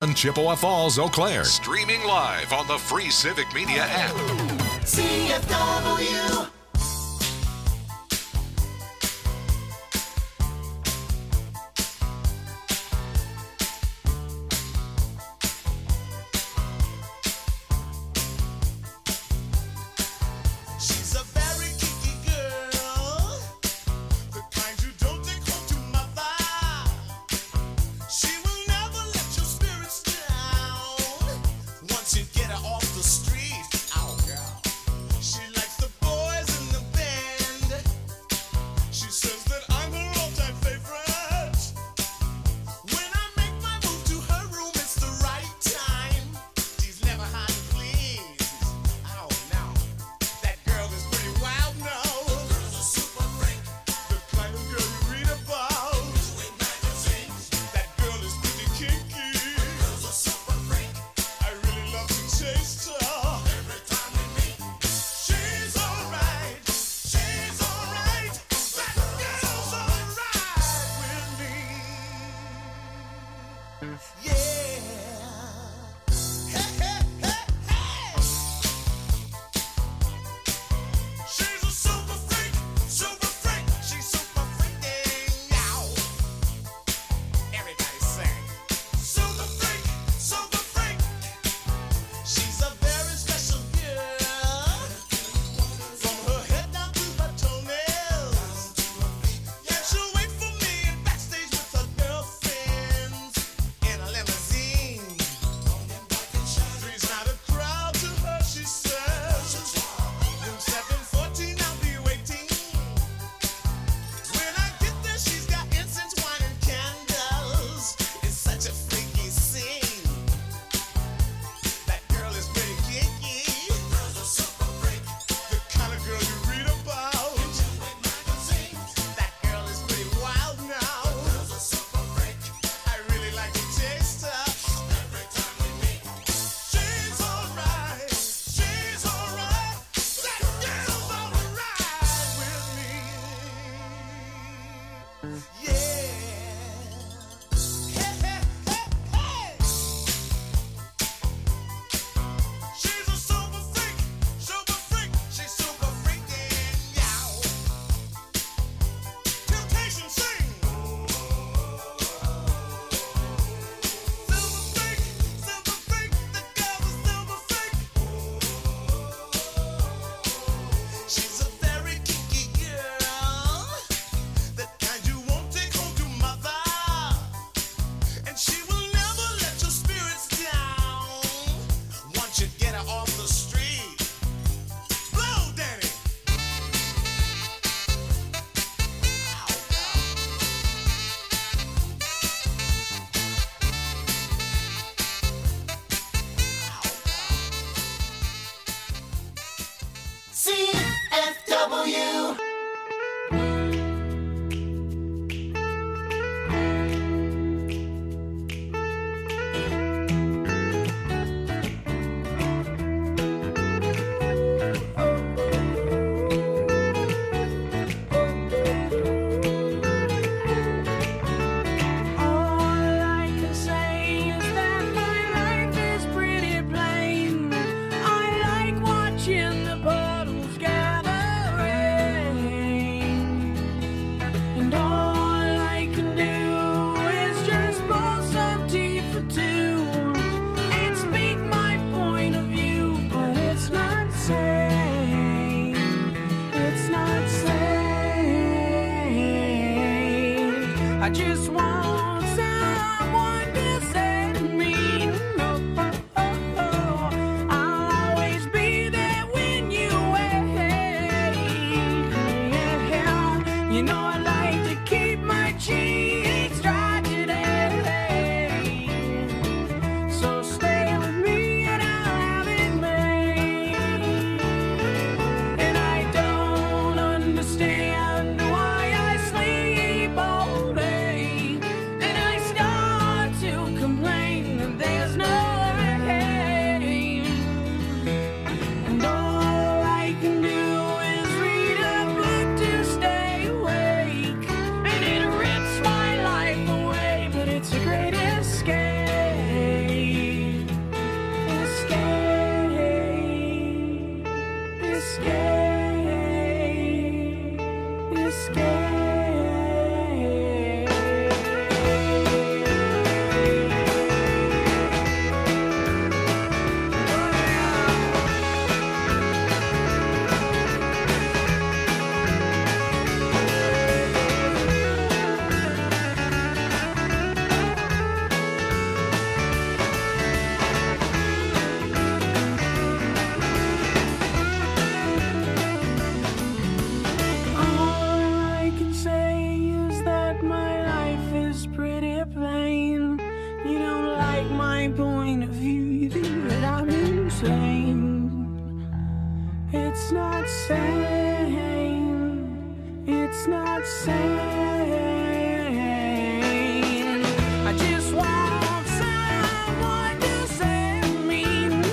Chippewa Falls, Eau Claire. Streaming live on the free Civic Media app. CFW. Once you get her off the street, oh girl, she likes the boys my point of view, you think that I'm insane. It's not sane. It's not sane. I just want someone to save me.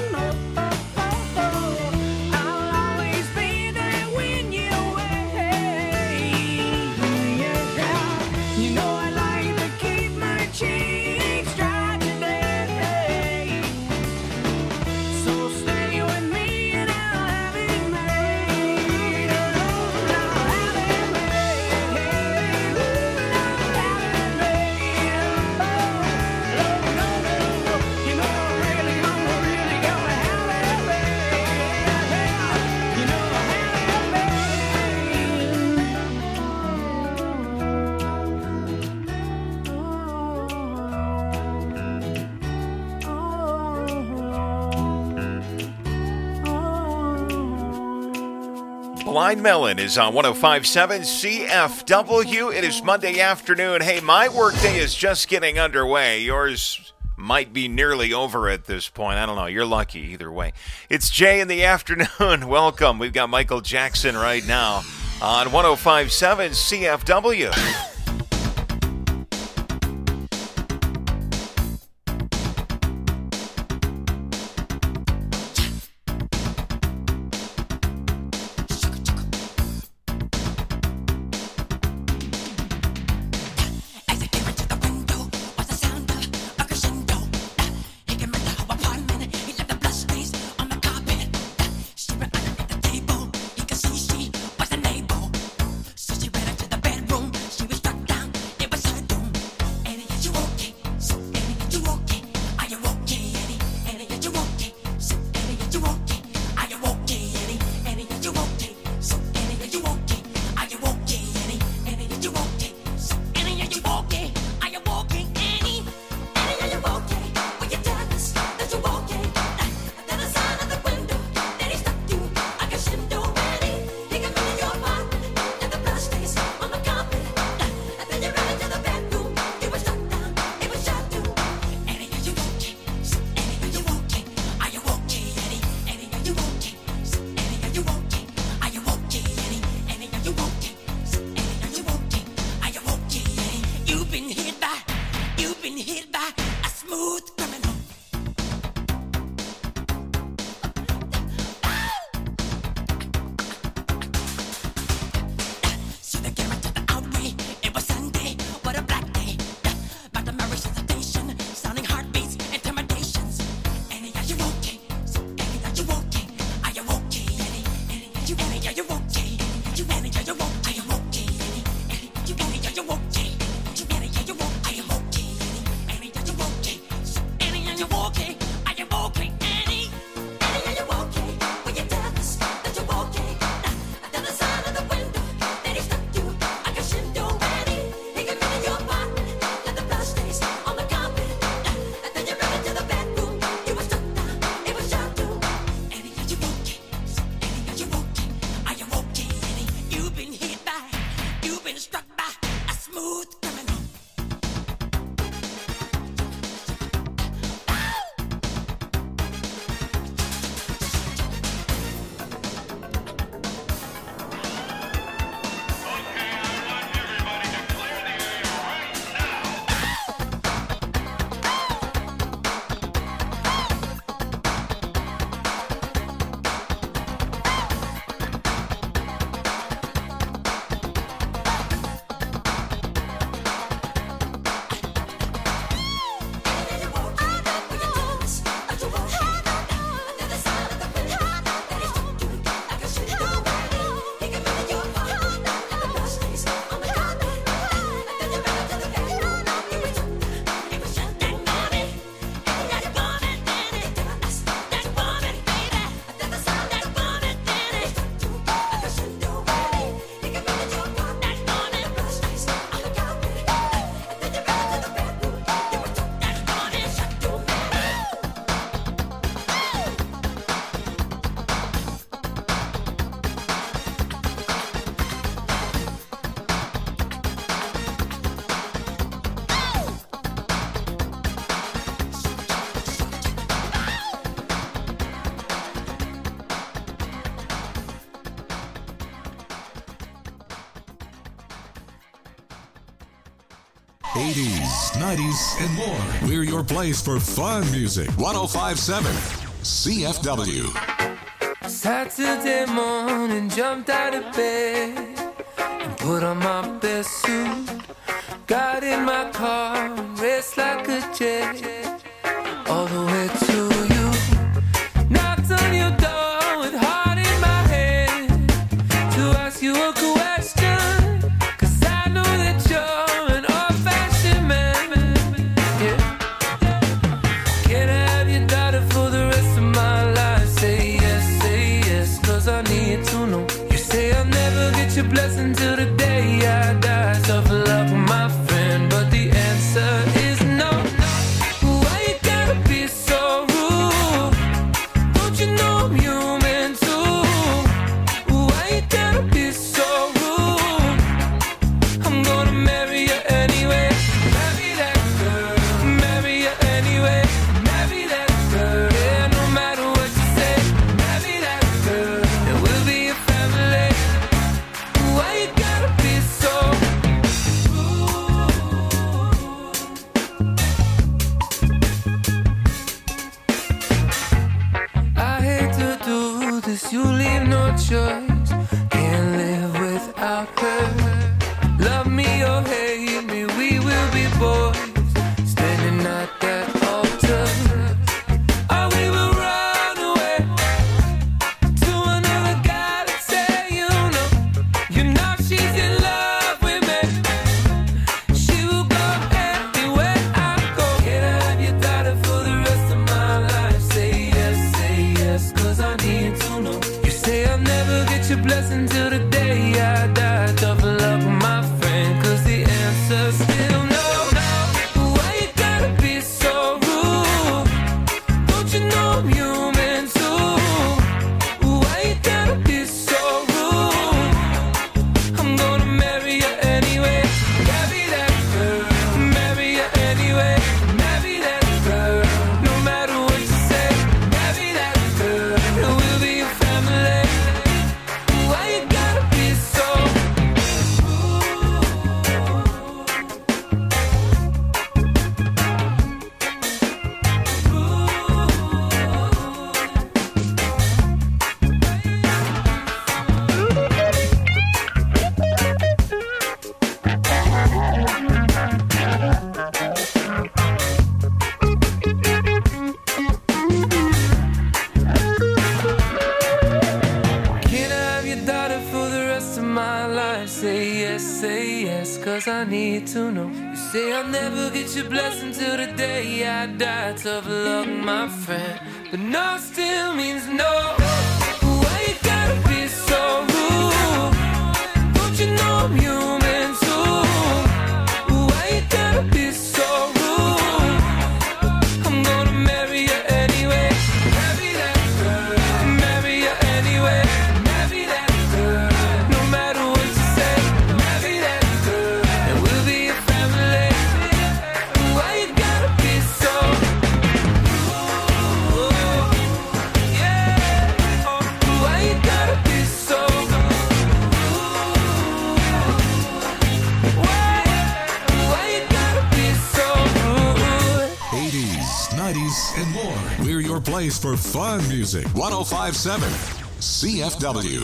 I'll always be there when you're away. Yeah. You know I like to keep my cheeks dry today. So stay with me and I'll have it made. I'll have it made. I'll have it made. Oh, no. You know I'm really gonna have it made. You know I have Blind Melon is on 105.7 CFW. It is Monday afternoon. Hey, my workday is just getting underway. Yours might be nearly over at this point. I don't know. You're lucky either way. It's Jay in the afternoon. Welcome. We've got Michael Jackson right now on 105.7 CFW. As I came into the window, was the sound of a crescendo. He came into our apartment, he left the blood stains on the carpet. She ran underneath the table, he could see she was a neighbor. So she ran into the bedroom, she was struck down, it was her doom. Annie, are you okay? So Annie, are you okay? Are you okay, Annie? Annie, are you okay? So Annie, are you okay? Are you okay, Annie? Annie, are you okay? So Annie, are you okay? Are you okay, Annie? Annie, are you okay? So Annie, are you okay? Are you okay, Annie? Annie, are you okay? Will you tell us that you're okay? Then the sign of the window that he stuck you like a shindo, Annie. He came into your apartment and the blood stains on the carpet. And then you ran into the bedroom. You were shut down. It was shut too. Annie, are you okay? So Annie, are you okay? Are you okay, Annie? Annie, are you okay? So Annie, are you okay? Are you okay, Annie? Annie, are you okay? So Annie, are you okay? Are you okay, Annie? You've been hit by a smooth criminal. So they came into the outway. It was Sunday, what a black day. Back to my resuscitation, sounding heartbeats, intimidations. Annie, are you okay? So Annie, are you okay? Are you okay, Annie? Annie, are you okay? Are you okay? Are you Annie? Are you okay? Are you okay, Annie? Annie, are you Annie? Are you okay? Are you Annie? Are you okay? Are you okay, Annie? Annie, are you okay? So Annie, are you okay? Are you okay, Annie? Annie, are you okay? Will you tell us that you're okay? Then the sign of the window that he stuck you like a shindo, Annie. He came into your apartment, left the blood stains on the carpet. And then you ran into the bedroom. You were shut down, it was shut too. Annie, are you okay? So Annie, are you okay? Are you okay, Annie? You've been struck by a smooth criminal. 80s, 90s, and more. We're your place for fun music. 1057 CFW. Saturday morning, jumped out of bed and put on my best suit. Got in my car and raced like a jet all the way to you. Knocked on your door with heart in my hand to ask you a question, 'cause I know that you're an old-fashioned man. Yeah. Can I have your daughter for the rest of my life? Say yes, 'cause I need to know. You say I'll never get your blessing till the day I die. Tough luck, my friend, but the answer is no. Why you gotta be so rude? Don't you know I'm human too? Why you gotta be so rude? I'm gonna marry you anyway. Marry that girl. Marry you anyway. Marry that girl. Yeah, no matter what you say. Marry that girl. And we'll be a family. Why you gotta be so rude? I hate to do this, you leave no choice. Can't live without her. Love me or hate me, we will be boys. Standing at that altar. Or we will run away to another guy to say you know she's in love with me. She will go anywhere I go. Can I have your daughter for the rest of my life? Say yes, 'cause I need to know. You say I'll never get your blessing till the day I die. Tough luck, my friend, 'cause the answer's still no. Why you gotta be so rude? Don't you know I'm human too? Why you gotta be so rude? I'm gonna marry you anyway. Marry that girl. Marry you anyway. Marry that girl. No matter what you say. Marry that girl. And we'll be a family. Why you gotta be so Can I have your daughter for the rest of my life? Say yes, 'cause I need to know. You say I'll never get your blessing till the day I die. Tough luck, my friend, but no still means no. Why you gotta be so rude? Don't you know I'm human too? Why you gotta be so rude? I'm gonna marry you anyway. Marry that girl. Marry you anyway. Marry that girl. No matter what you say. Marry that girl. And we'll be a family. Why you gotta be so rude? Yeah. Why you gotta be so rude? Why you gotta be so rude? 80s, 90s, and more. We're your place for fun music. 1057 CFW.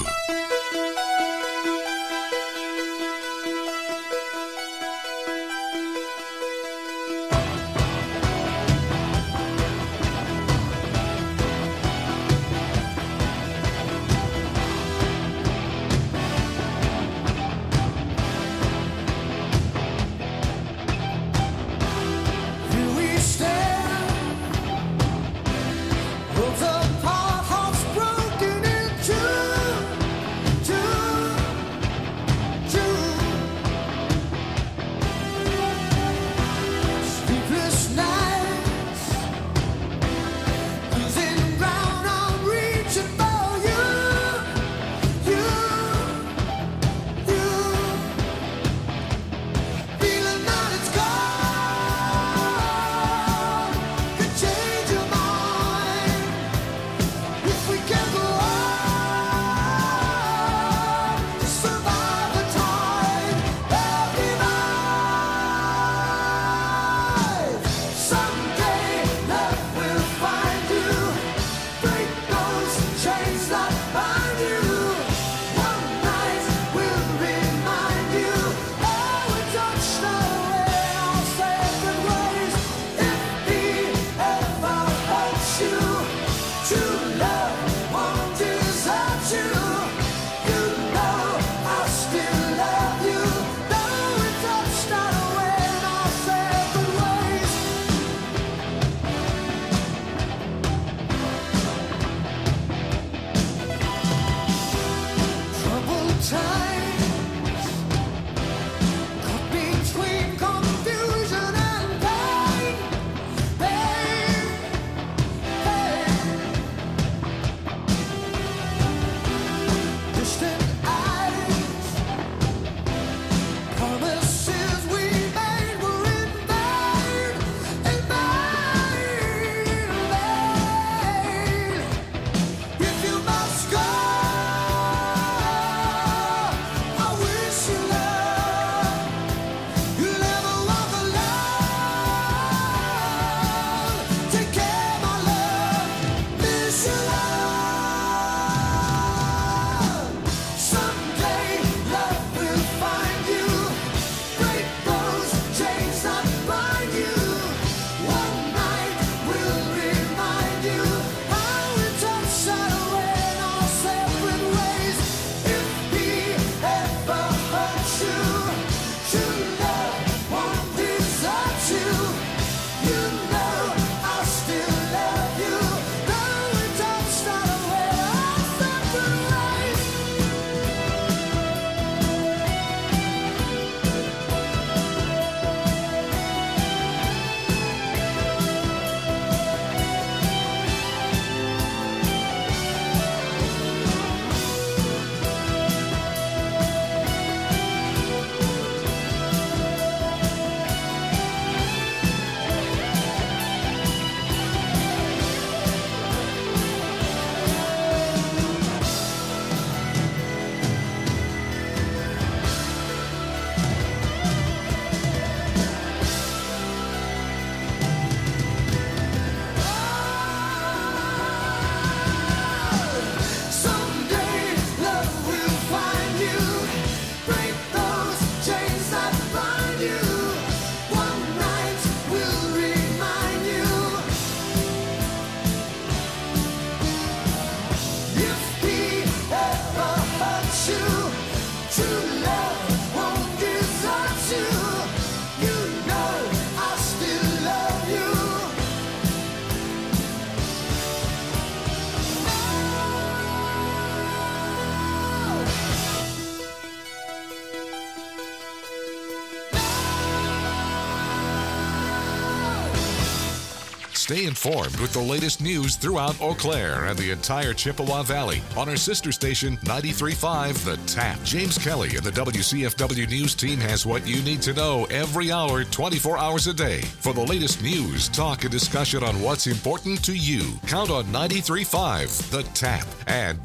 Here we stand, worlds apart, hearts broken in two. Stay informed with the latest news throughout Eau Claire and the entire Chippewa Valley on our sister station 93.5 The Tap. James Kelly and the WCFW News team has what you need to know every hour, 24 hours a day. For the latest news, talk, and discussion on what's important to you, count on 93.5 The Tap and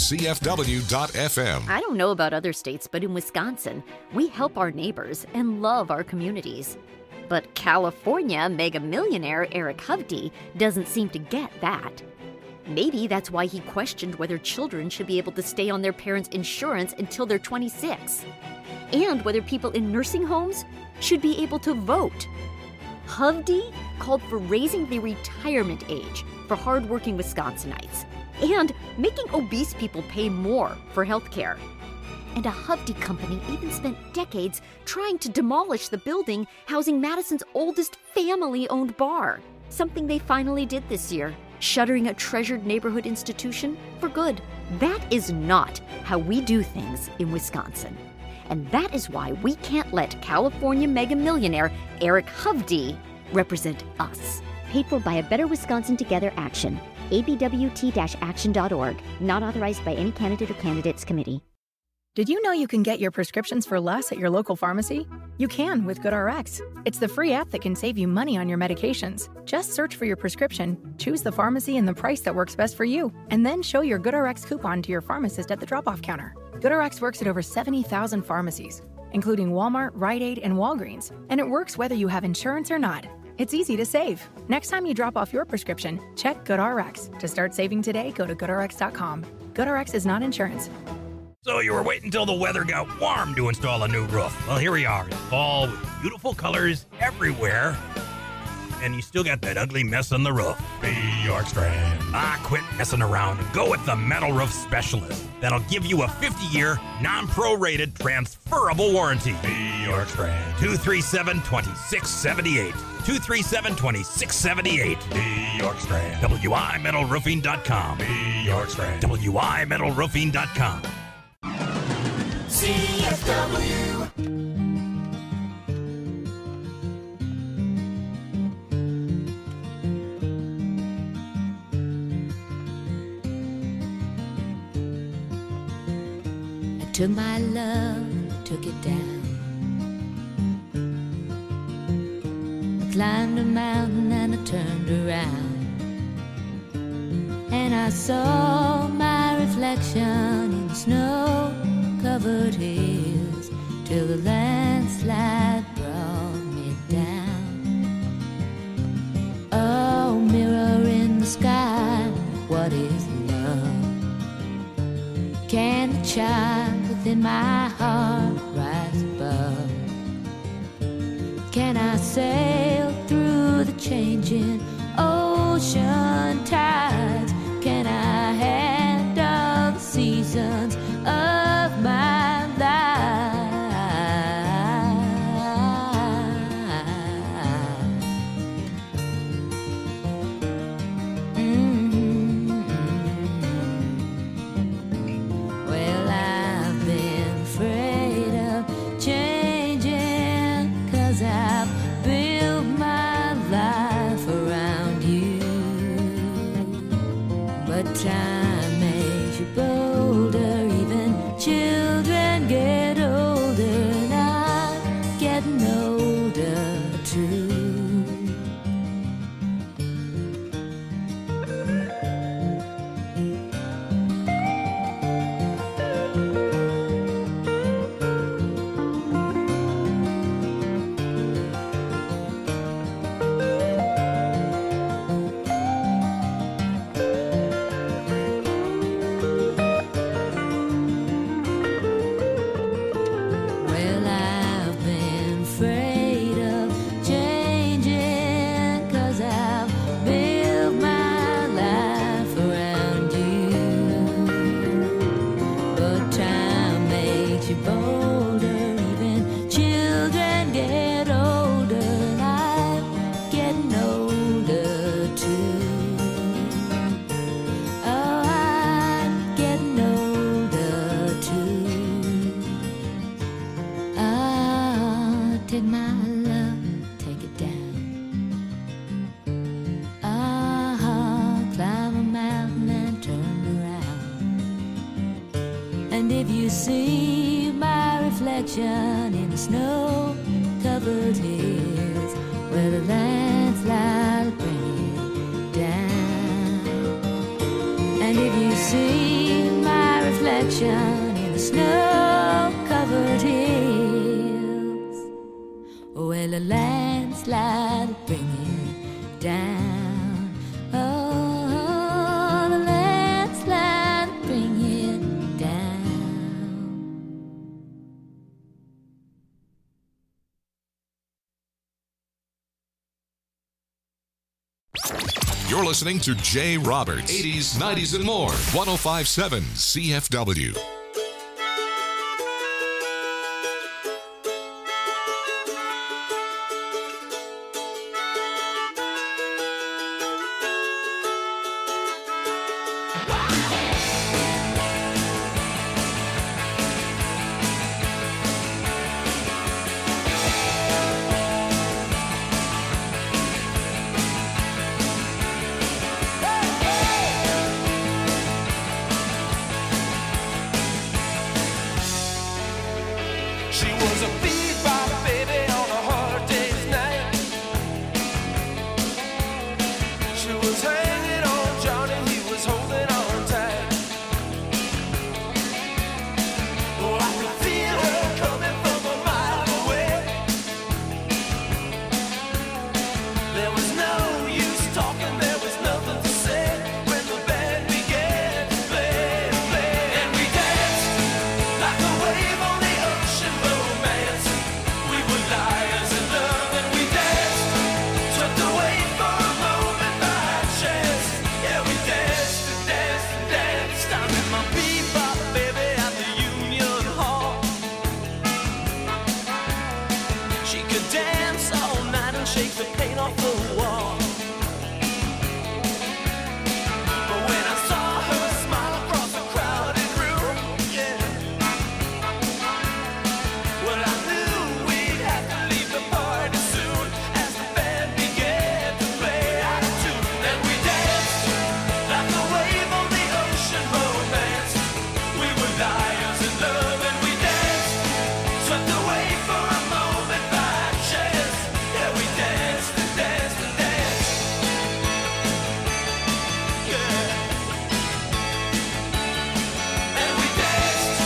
WCFW.FM. I don't know about other states, but in Wisconsin, we help our neighbors and love our communities. But California mega millionaire Eric Hovde doesn't seem to get that. Maybe that's why he questioned whether children should be able to stay on their parents' insurance until they're 26, and whether people in nursing homes should be able to vote. Hovde called for raising the retirement age for hardworking Wisconsinites and making obese people pay more for health care. And a Hovde company even spent decades trying to demolish the building housing Madison's oldest family-owned bar, something they finally did this year, shuttering a treasured neighborhood institution for good. That is not how we do things in Wisconsin. And that is why we can't let California mega millionaire Eric Hovde represent us. Paid for by a Better Wisconsin Together action. abwt-action.org. Not authorized by any candidate or candidates committee. Did you know you can get your prescriptions for less at your local pharmacy? You can with GoodRx. It's the free app that can save you money on your medications. Just search for your prescription, choose the pharmacy and the price that works best for you, and then show your GoodRx coupon to your pharmacist at the drop-off counter. GoodRx works at over 70,000 pharmacies, including Walmart, Rite Aid, and Walgreens, and it works whether you have insurance or not. It's easy to save. Next time you drop off your prescription, check GoodRx. To start saving today, go to GoodRx.com. GoodRx is not insurance. So you were waiting until the weather got warm to install a new roof. Well, here we are in fall with beautiful colors everywhere. And you still got that ugly mess on the roof. Be York Strand. Quit messing around and go with the Metal Roof Specialist. That'll give you a 50-year, non-prorated, transferable warranty. Be York Strand. 237-2678. 237-2678. Be York Strand. WIMetalroofing.com. Be York Strand. WIMetalroofing.com. CFW. I took my love, took it down. I climbed a mountain and I turned around, and I saw my reflection in snow-covered hills till the landslide brought me down. Oh, mirror in the sky, what is love? Can the child within my heart rise above? Can I sail through the changing ocean tides? Can I handle the seasons of my life? Well, I've been afraid of changing, 'cause I've built my life around you. But time makes you bolder, even children get older, and I'm getting older too. if you see my reflection in the snow-covered hills where the landslide bring it down, and if you see my reflection in the snow-covered hills where the landslide bring it down, oh, the landslide bring it down. You're listening to Jay Roberts, 80s, 90s, and more. 1057 CFW. She was a bebop baby on a hard day's night. She was hanging on Johnny, he was holding on tight. Oh, I could feel her coming from a mile away. There was no use talking, there was nothing to say when the band began to play, and we danced like a wave on the ocean. Romance, we were liars in love, and we danced, swept away for a moment by chance. Yeah, we danced and danced and danced. I met my bebop baby at the Union Hall. She could dance all night and shake the paint off the wall. But when I saw her smile across the crowded room, yeah, well, I knew we'd have to leave the party soon as the band began to play out of tune. And we danced like a wave on the ocean. Romance, we were liars in love, and we danced, swept away for a moment by chance. Yeah, we danced and danced and danced. Yeah, and we danced.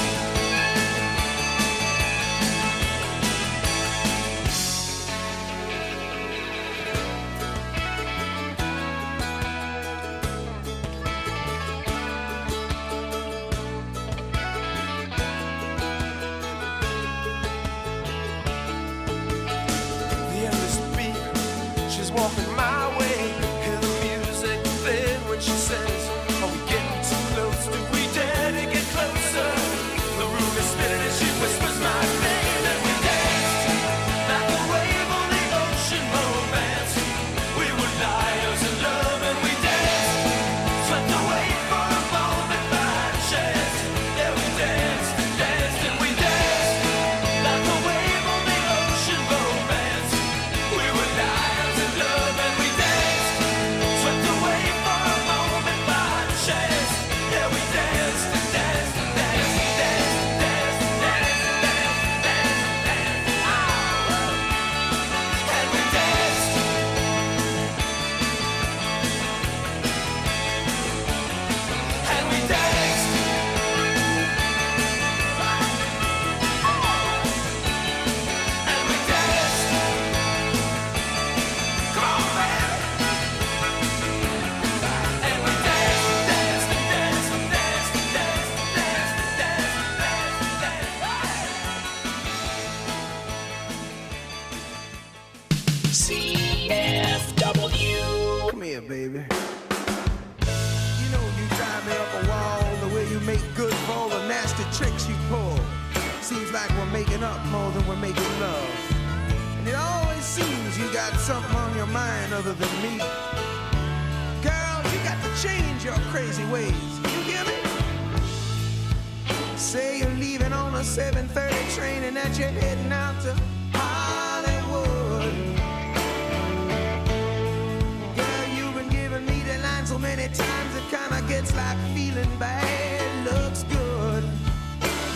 The endless beat, she's walking my way. Hear the music playing when she says, are we getting too close? Do we dare to get closer? The room is spinning and she whispers my name, and we danced like a wave on the ocean. Romance, we were liars in love, and we danced, swept away for a moment by chance. Yeah, we danced and danced and we danced like a wave on the ocean. Romance, we were liars in love, and we danced, swept away for a moment by chance. Yeah, we danced and danced and danced and danced and danced and danced and danced and danced and danced. And we danced. And we danced. And we danced. Come on, baby. And we danced, danced, and danced, and danced, and danced, and danced, and danced, and danced. CFW. Come here, baby. You know you drive me up a wall the way you make good for all the nasty tricks you pull. Seems like we're making up more than we're making love. And it always seems you got something on your mind other than me. Girl, you got to change your crazy ways. You hear me? Say you're leaving on a 7:30 train and that you're heading out to Hollywood. Girl, you've been giving me the line so many times it kinda gets like feeling bad looks good.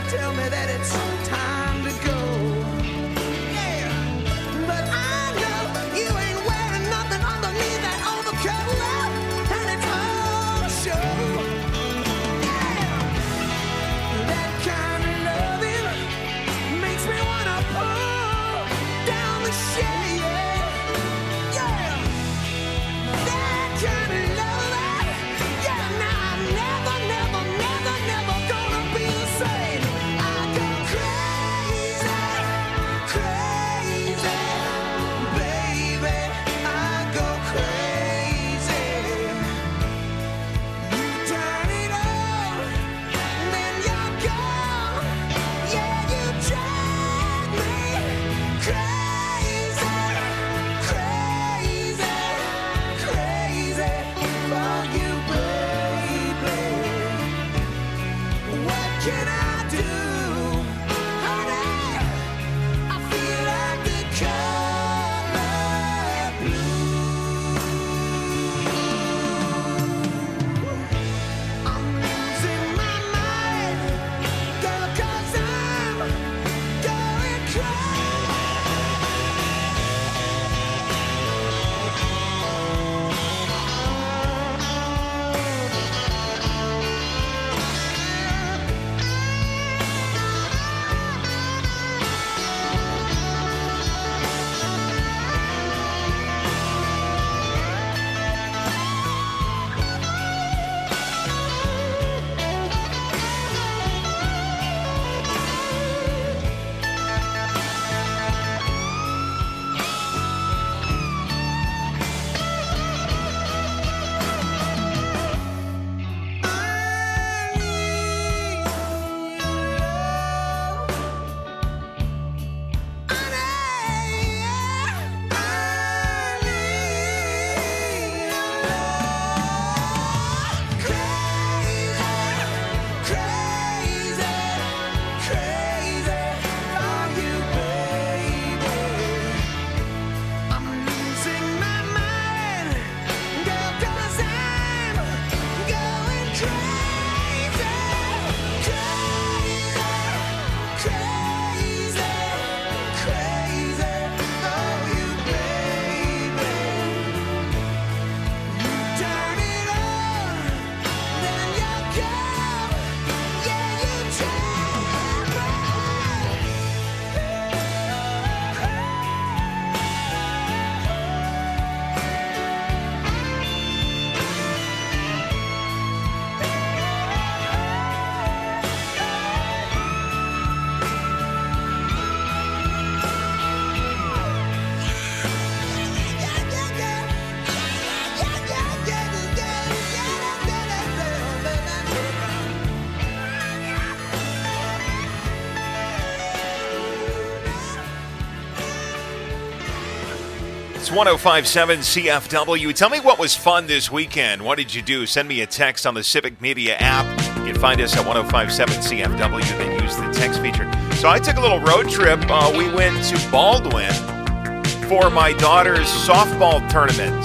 tell me that it's time to go. Yeah, but I know you ain't wearing nothing underneath that overcoat, and it's all show. Yeah, that kind of loving makes me wanna pull down the shade. Yeah, that kind of loving. Yeah, now I'm never, never, never, never gonna be the same. I go crazy, crazy, baby. I go crazy. You turn it on, then you're gone. Yeah, you drive me crazy, crazy, crazy for you, baby. What can I do, honey? I feel like the color blue. I'm losing my mind, girl, 'cause I'm going crazy. It's 105.7 CFW. Tell me what was fun this weekend. What did you do? Send me a text on the Civic Media app. You can find us at 105.7 CFW. Then use the text feature. So I took a little road trip. We went to Baldwin for my daughter's softball tournament.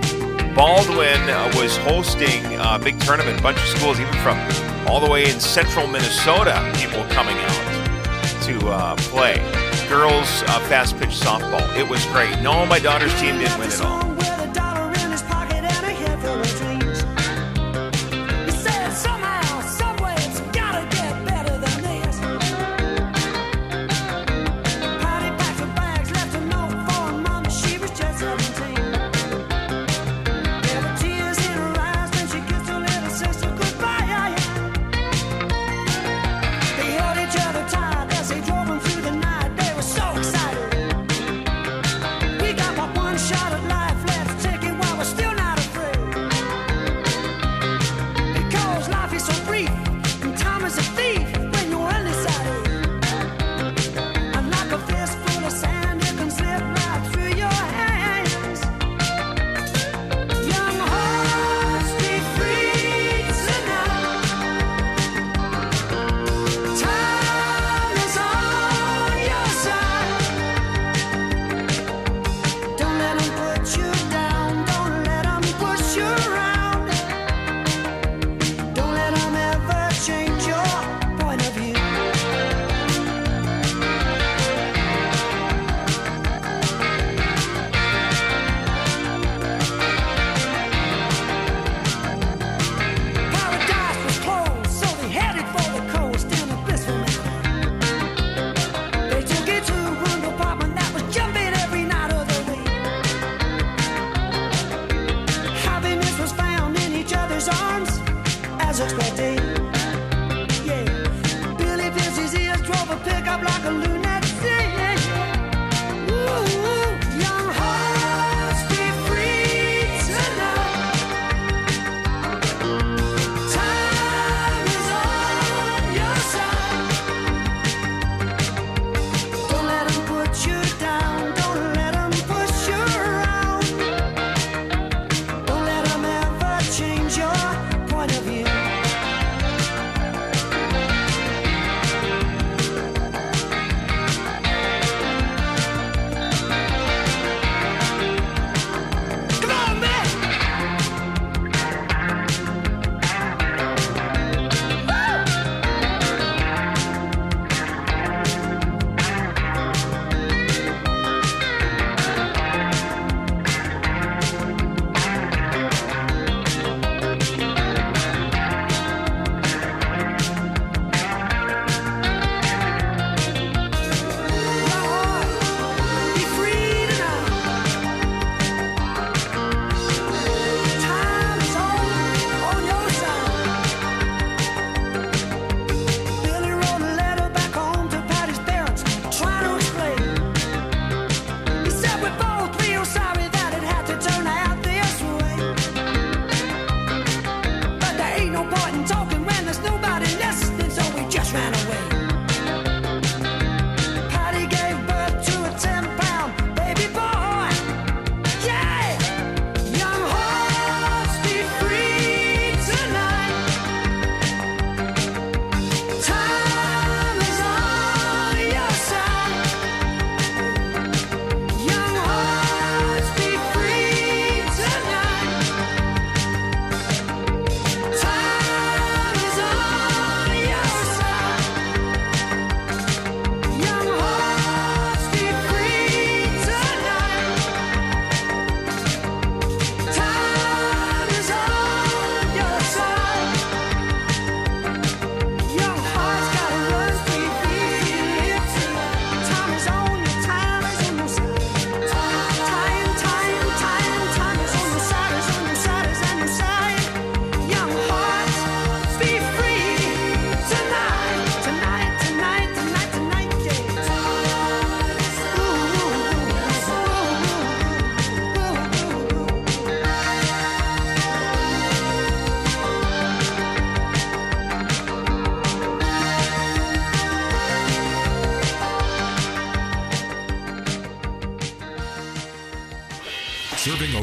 Baldwin was hosting a big tournament. A bunch of schools, even from all the way in central Minnesota, people coming out to play. Girls fast pitch softball. It was great. No, my daughter's team didn't win at all. Shot at life.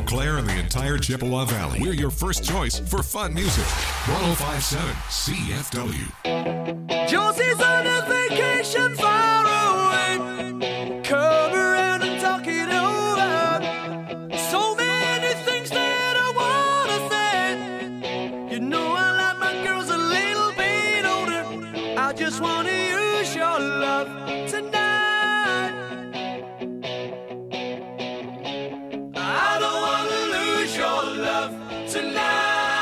Eau Claire and the entire Chippewa Valley. We're your first choice for fun music. 105.7 CFW. Josie's on a vacation far away. Come around and talk it over. So many things that I wanna say. You know I like my girls a little bit older. I just wanna use your love tonight. I don't wanna lose your love tonight.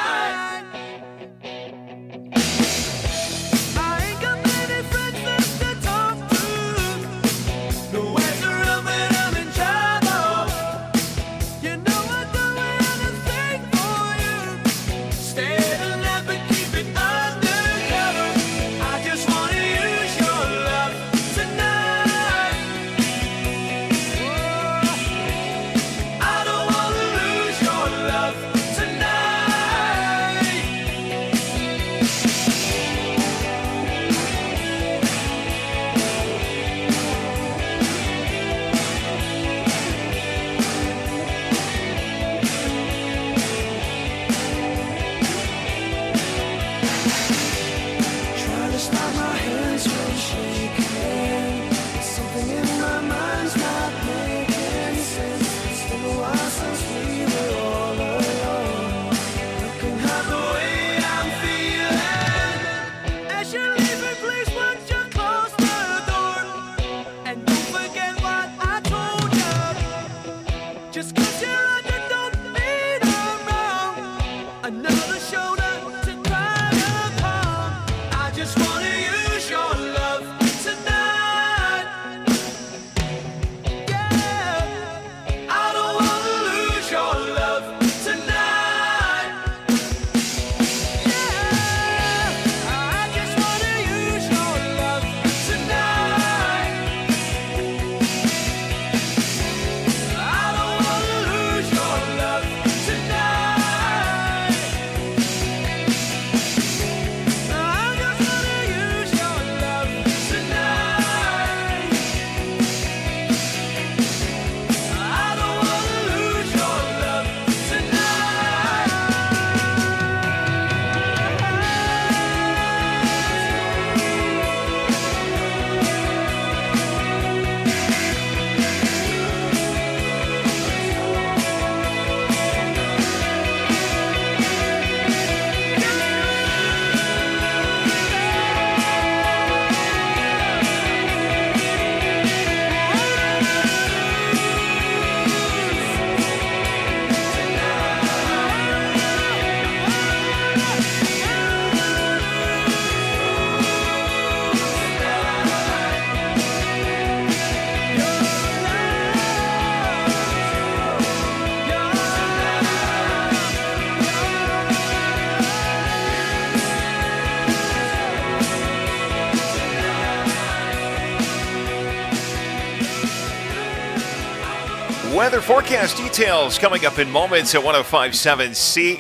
Weather forecast details coming up in moments at 105.7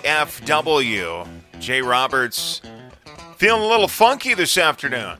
CFW. Jay Roberts feeling a little funky this afternoon.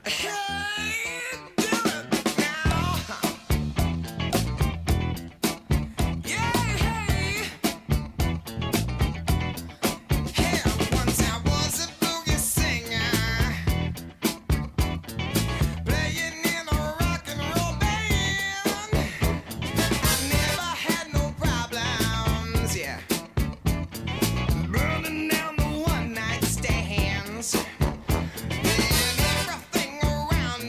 Down the one night stands. And everything around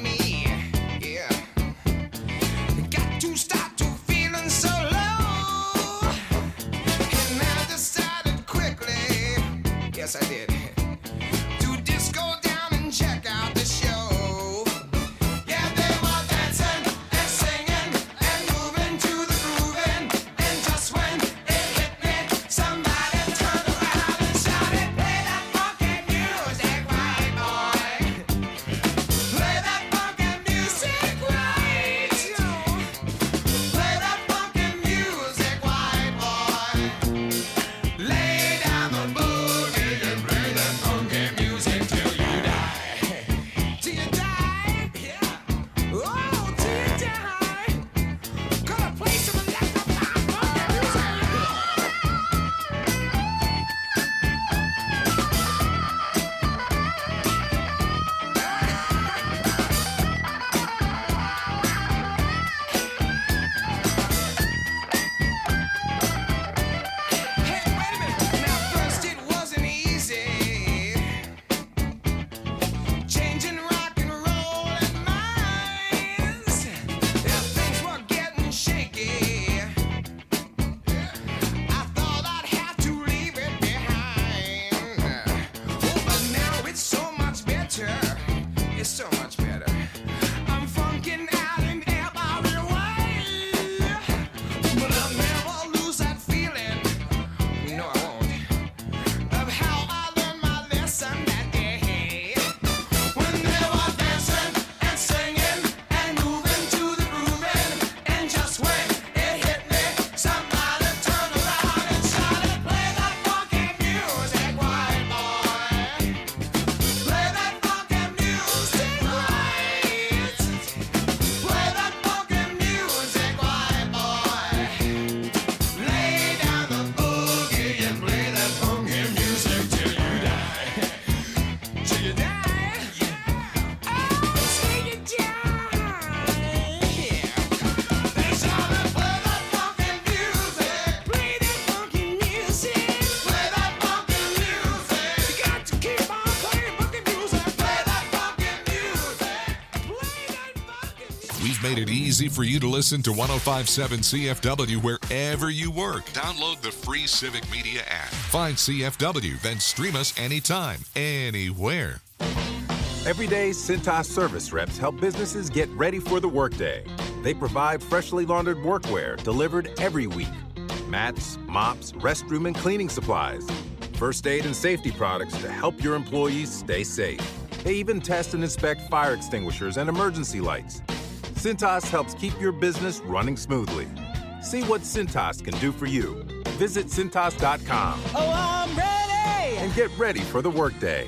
made it easy for you to listen to 105.7 CFW wherever you work. Download the free Civic Media app. Find CFW, then stream us anytime, anywhere. Every day, Cintas service reps help businesses get ready for the workday. They provide freshly laundered workwear delivered every week. Mats, mops, restroom and cleaning supplies. First aid and safety products to help your employees stay safe. They even test and inspect fire extinguishers and emergency lights. Cintas helps keep your business running smoothly. See what Cintas can do for you. Visit Cintas.com. Oh, I'm ready! And get ready for the workday.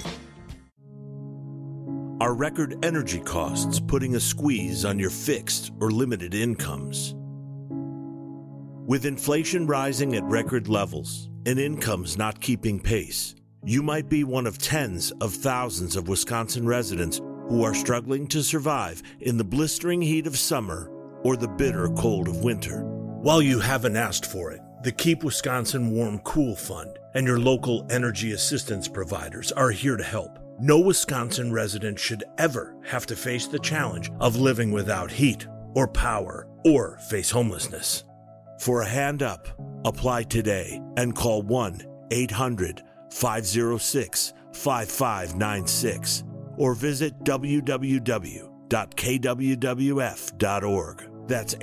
Are record energy costs putting a squeeze on your fixed or limited incomes? With inflation rising at record levels and incomes not keeping pace, you might be one of tens of thousands of Wisconsin residents who are struggling to survive in the blistering heat of summer or the bitter cold of winter. While you haven't asked for it, the Keep Wisconsin Warm Cool Fund and your local energy assistance providers are here to help. No Wisconsin resident should ever have to face the challenge of living without heat or power or face homelessness. For a hand up, apply today and call 1-800-506-5596 or visit www.kwwf.org. That's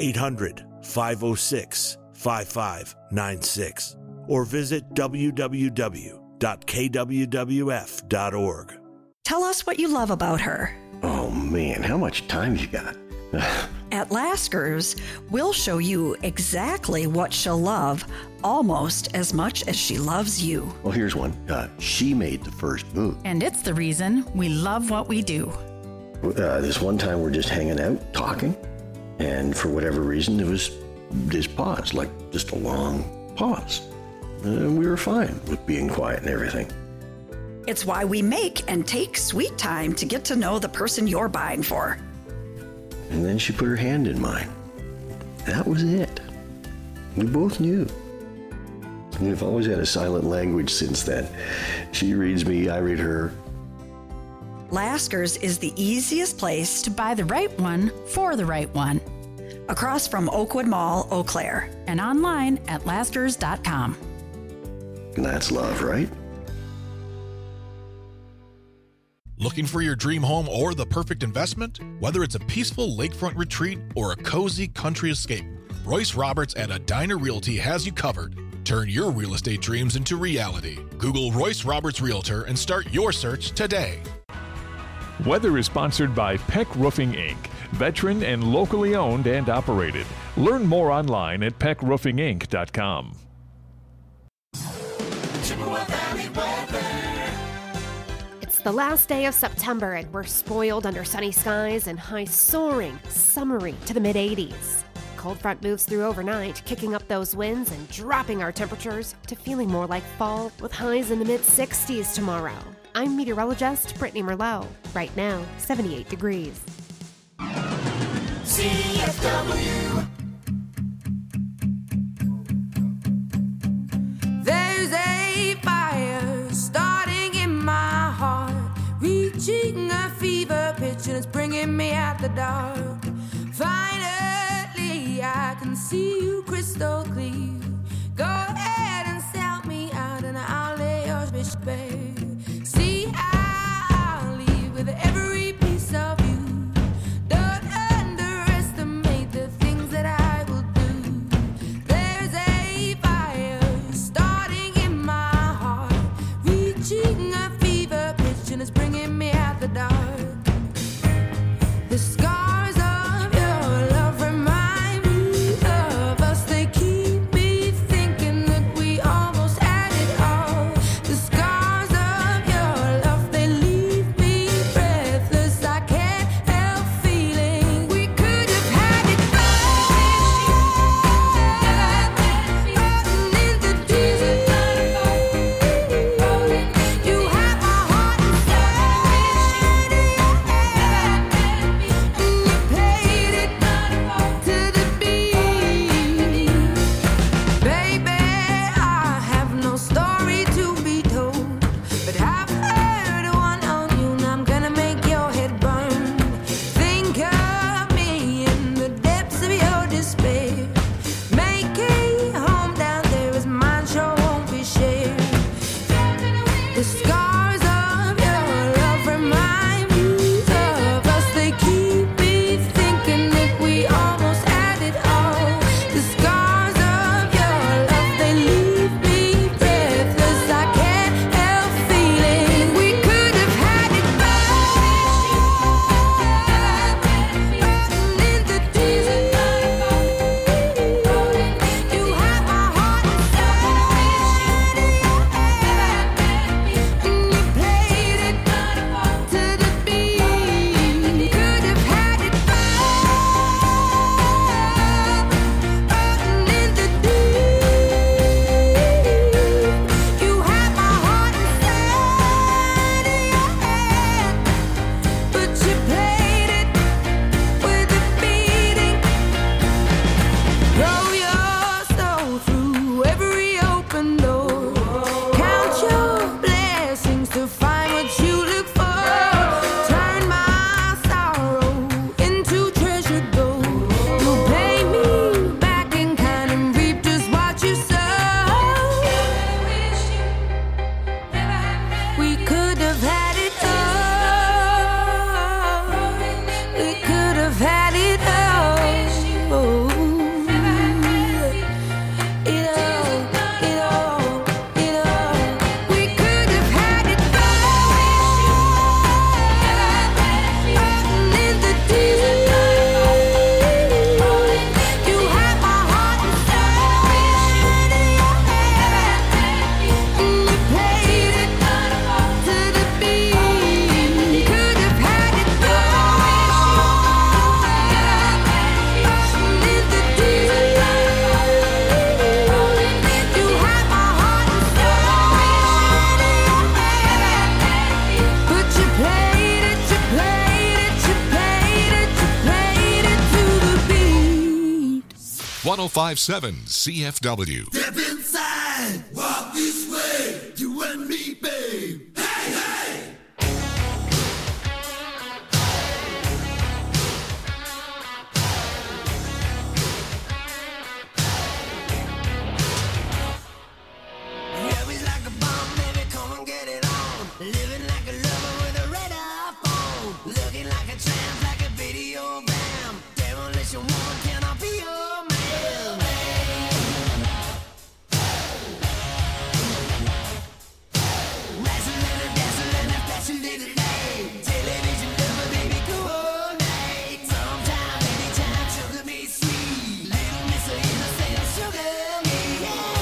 800-506-5596 or visit www.kwwf.org. Tell us what you love about her. Oh man, how much time you got? At Lasker's, we'll show you exactly what she'll love almost as much as she loves you. Well, here's one. She made the first move. And it's the reason we love what we do. This one time we're just hanging out, talking, and for whatever reason, it was this pause, like just a long pause. And we were fine with being quiet and everything. It's why we make and take sweet time to get to know the person you're buying for. And then she put her hand in mine. That was it. We both knew. We've always had a silent language since then. She reads me, I read her. Lasker's is the easiest place to buy the right one for the right one. Across from Oakwood Mall, Eau Claire. And online at Laskers.com. And that's love, right? Looking for your dream home or the perfect investment? Whether it's a peaceful lakefront retreat or a cozy country escape, Royce Roberts at Edina Realty has you covered. Turn your real estate dreams into reality. Google Royce Roberts Realtor and start your search today. Weather is sponsored by Peck Roofing, Inc., veteran and locally owned and operated. Learn more online at peckroofinginc.com. Chippewa Valley weather. It's the last day of September and we're spoiled under sunny skies and highs soaring, summery to the mid-80s. Cold front moves through overnight, kicking up those winds and dropping our temperatures to feeling more like fall with highs in the mid-60s tomorrow. I'm meteorologist Brittany Merlot. Right now, 78 degrees. CFW. There's a fire starting in my heart, reaching a fever pitch and it's bringing me out the dark. Finally, I can see you crystal clear. Go ahead and sell me out and I'll lay your fish bare. See, I'll leave with every piece of you. Don't underestimate the things that I will do. There's a fire starting in my heart, reaching a fever pitch and it's bringing me out the dark. The scars of your love remind me of us. They keep me thinking that we almost had it all. The scars 1057 CFW. Step inside, walk this way, you and me, babe. Hey, hey! Yeah, we like a bomb, baby, come and get it on. Living like a lover with a radar phone. Looking like a tramp, like a video bam. Demolition woman, can I be your man? Razzling, dazzling, flash a little light. Television lover, baby, go all night. Sometime, anytime, sugar me sweet. Little miss of innocent, sugar me, yeah.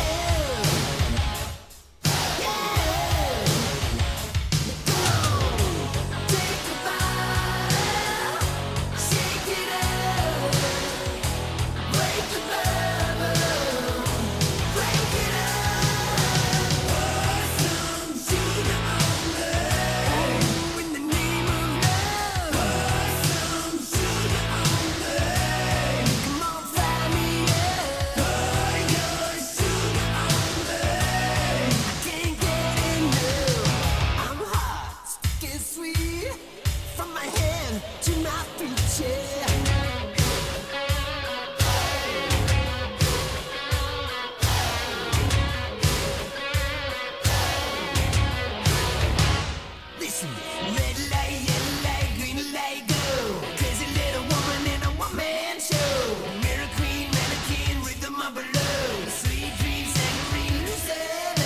From my head to my feet, yeah. Listen, red light, yellow light, green light, go. Crazy little woman in a one-man show. Mirror queen, mannequin, rhythm of below. Sweet dreams, saccharine, lucid.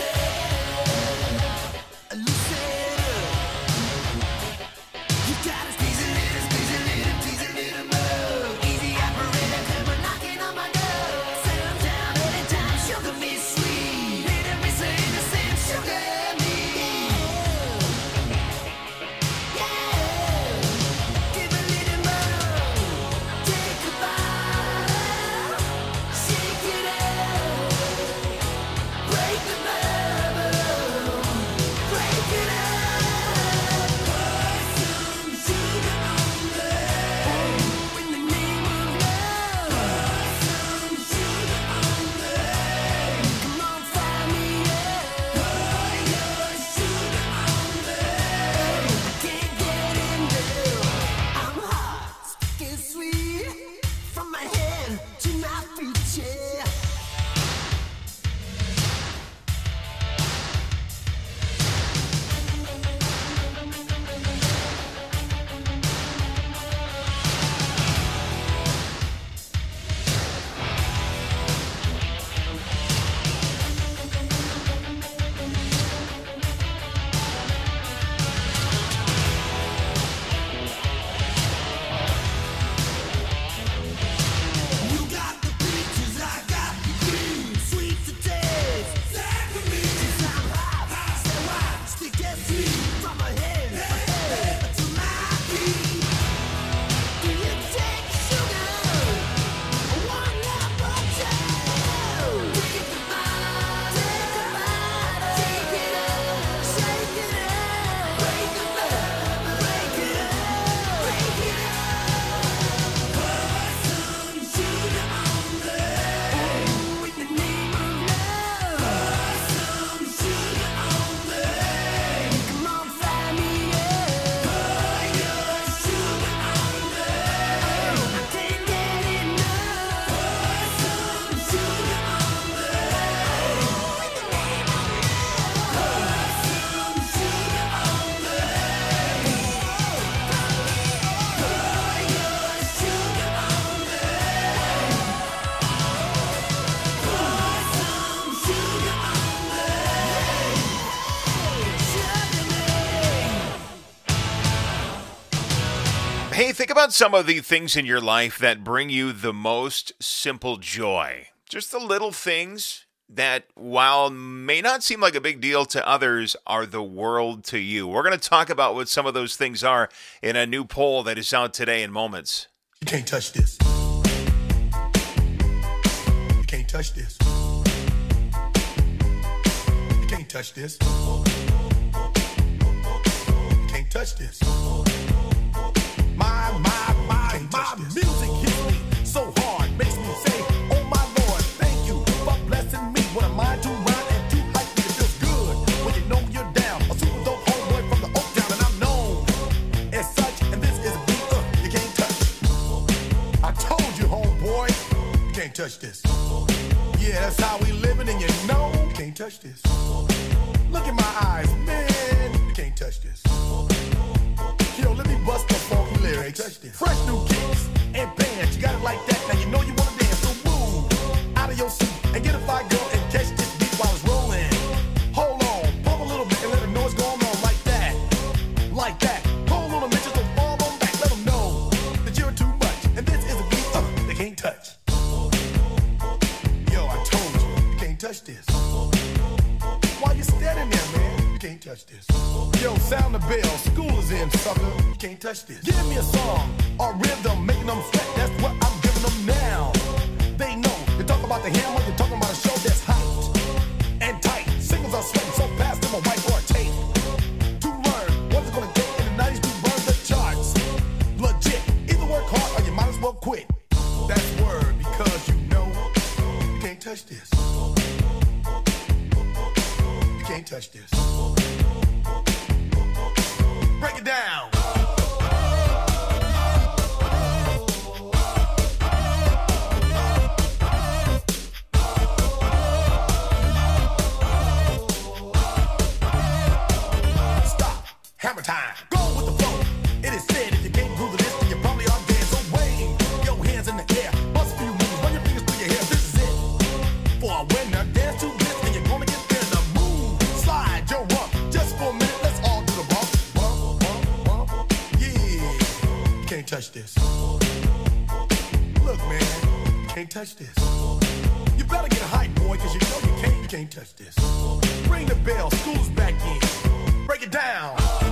You gotta squeeze a little more. Easy operator, come on knocking on my door. Settle down, anytime, sugar me sweet. Little miss of innocent, sugar me. Give a little more. Take a bite. Shake it up. Break the bubble. Break it up. From my head to my feet, yeah. You got the peaches, I got the cream. Sweet to taste. Since I'm hot, say why? Stick that sweet from my head to my feet. Do you take sugar? One up or two? Take a bite, take it up, shake it up, break it up, break it up, break it up. Hey, think about some of the things in your life that bring you the most simple joy. Just the little things that, while may not seem like a big deal to others, are the world to you. We're going to talk about what some of those things are in a new poll that is out today in moments. You can't touch this. You can't touch this. You can't touch this. You can't touch this. My music hits me so hard, makes me say, touch this. Yeah, that's how we living, and you know you can't touch this. Look in my eyes, man, you can't touch this. Yo, let me bust the funky lyrics. Fresh new kicks and bands, you got it like that. Now you know you wanna dance, so move out of your seat and get a fire girl and catch this beat while it's rolling. Hold on, pump a little bit and let them know what's going on like that, like that. Hold on a minute, just don't fall on back. Let them know that you're too much, and this is a beat they can't touch. Yo, I told you, you can't touch this. Why you standing there, man? You can't touch this. Yo, sound the bell, school is in, sucker. You can't touch this. Give me a song or rhythm, making them sweat. That's what I'm giving them now. They know. You talk about the hammer, you're talking about a show that's hot and tight. Singles are sweating so fast, them a white or a tape. To learn what it's gonna take in the 90s to burn the charts. Legit. Either work hard or you might as well quit. That's word because you know you can't touch this. You can't touch this. Break it down. Stop. Hammer time. Go with the flow. It is said if you can't groove the list, then you probably are dead. So wave your hands in the air. Bust a few moves. Run your fingers through your hair. This is it. For a winner, dance to this, and you're gonna get there. The move. Slide your rump. Just for a minute, let's all do the bump. Bump, bump, bump. Yeah. You can't touch this. Look, man. You can't touch this. You better get a hype, boy, because you know you can't touch this. Ring the bell. School's back in. Break it down.